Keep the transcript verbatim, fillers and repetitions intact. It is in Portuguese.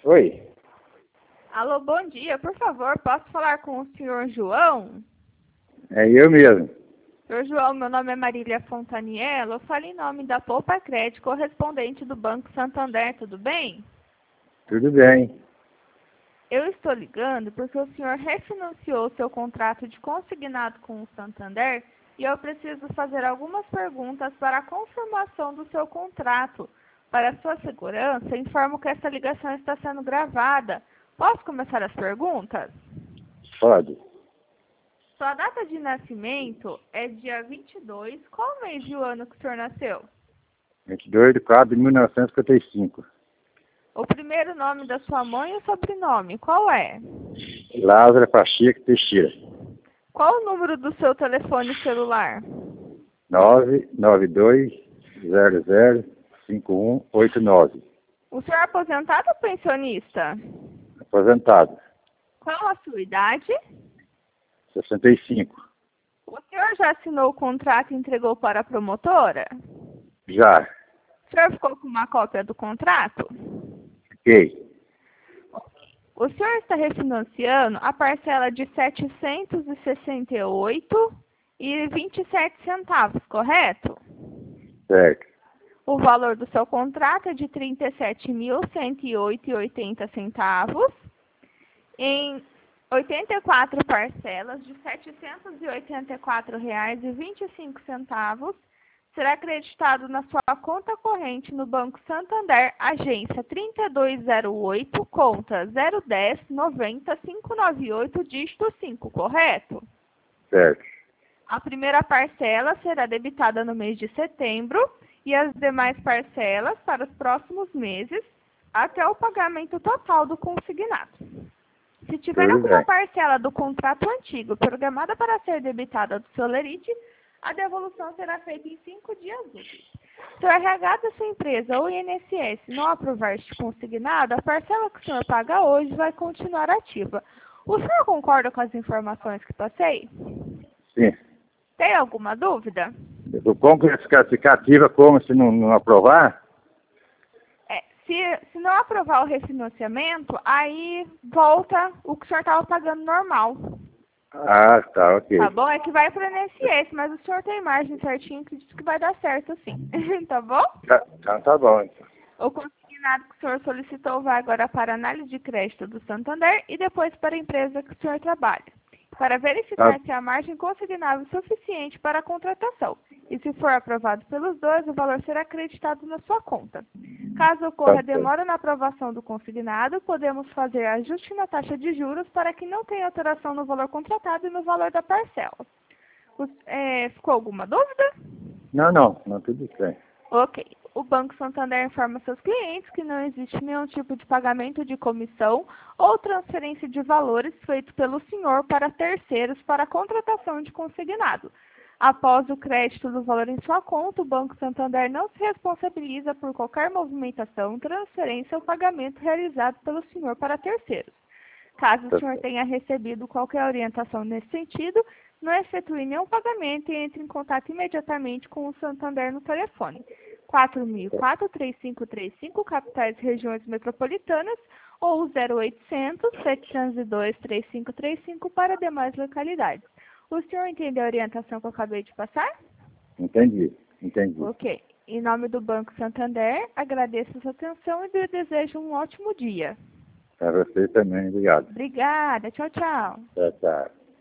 Oi, Alô, bom dia. Por favor, posso falar com o senhor João? é eu mesmo. Senhor João, meu nome é Marília Fontaniello. Eu falo em nome da Poupa Crédito, correspondente do Banco Santander, tudo bem? Tudo bem. Eu estou ligando porque o senhor refinanciou seu contrato de consignado com o Santander e eu preciso fazer algumas perguntas para a confirmação do seu contrato. Para sua segurança, informo que essa ligação está sendo gravada. Posso começar as perguntas? Pode. Sua data de nascimento é dia vinte e dois. Qual mês e o ano que o senhor nasceu? vinte e dois de quatro de mil novecentos e cinquenta e cinco. O primeiro nome da sua mãe e o sobrenome, qual é? Lázaro Pacheco Teixeira. Qual o número do seu telefone celular? nove nove dois zero zero cinco um oito nove. O senhor é aposentado ou pensionista? Aposentado. Qual a sua idade? sessenta e cinco. O senhor já assinou o contrato e entregou para a promotora? Já. O senhor ficou com uma cópia do contrato? Fiquei. O senhor está refinanciando a parcela de setecentos e sessenta e oito reais e vinte e sete centavos, correto? Certo. O valor do seu contrato é de trinta e sete mil cento e oito reais e oitenta centavos em oitenta e quatro parcelas de setecentos e oitenta e quatro reais e vinte e cinco centavos. Será acreditado na sua conta corrente no Banco Santander, agência trinta e dois zero oito, conta zero dez noventa quinhentos e noventa e oito, dígito cinco, correto? Certo. A primeira parcela será debitada no mês de setembro e as demais parcelas para os próximos meses até o pagamento total do consignado. Se tiver Tudo alguma bem. parcela do contrato antigo programada para ser debitada do seu lerite, a devolução será feita em cinco dias úteis. Se o R H da sua empresa ou o I N S S não aprovar este consignado, a parcela que o senhor paga hoje vai continuar ativa. O senhor concorda com as informações que passei? Sim. Tem alguma dúvida? Eu como que ficar ficar ativa como se não, não aprovar? É, se, se não aprovar o refinanciamento, aí volta o que o senhor estava pagando normal. Ah, tá, ok. Tá bom? É que vai para o I N S S, mas o senhor tem margem certinho que diz que vai dar certo sim. Tá bom? Tá, tá, tá bom, então. O consignado que o senhor solicitou vai agora para a análise de crédito do Santander e depois para a empresa que o senhor trabalha, para verificar Tá. se a margem consignável é suficiente para a contratação. E se for aprovado pelos dois, o valor será acreditado na sua conta. Caso ocorra Tá certo. demora na aprovação do consignado, podemos fazer ajuste na taxa de juros para que não tenha alteração no valor contratado e no valor da parcela. Os- é, ficou alguma dúvida? Não, não, não, tudo bem. Ok. O Banco Santander informa seus clientes que não existe nenhum tipo de pagamento de comissão ou transferência de valores feito pelo senhor para terceiros para a contratação de consignado. Após o crédito do valor em sua conta, o Banco Santander não se responsabiliza por qualquer movimentação, transferência ou pagamento realizado pelo senhor para terceiros. Caso o Tá senhor certo. tenha recebido qualquer orientação nesse sentido, não efetue nenhum pagamento e entre em contato imediatamente com o Santander no telefone quatro mil e quatro, três cinco três cinco, capitais e regiões metropolitanas, ou zero oitocentos, setecentos e dois, três cinco três cinco para demais localidades. O senhor entendeu a orientação que eu acabei de passar? Entendi, entendi. Ok. Em nome do Banco Santander, agradeço a sua atenção e lhe desejo um ótimo dia. Para você também, obrigado. Obrigada. Tchau, tchau. Tá, tá.